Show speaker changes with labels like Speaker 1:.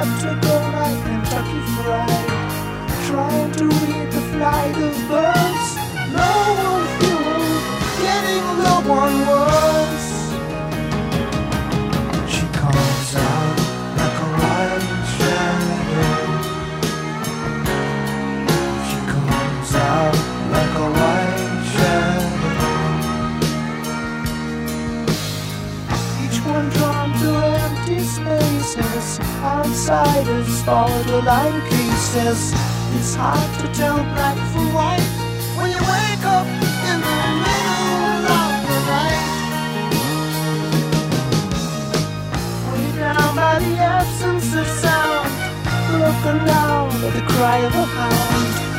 Speaker 1: hard to go like Kentucky Fried, trying to read the flight of birds. No one fuel, getting no one was. She comes out like a white shadow. She comes out like a white shadow. Each one drawn to empty spaces. Outsiders fall to line cases. It's hard to tell black from white when you wake up in the middle of the night. Way down by the absence of sound, broken down by the cry of a hound.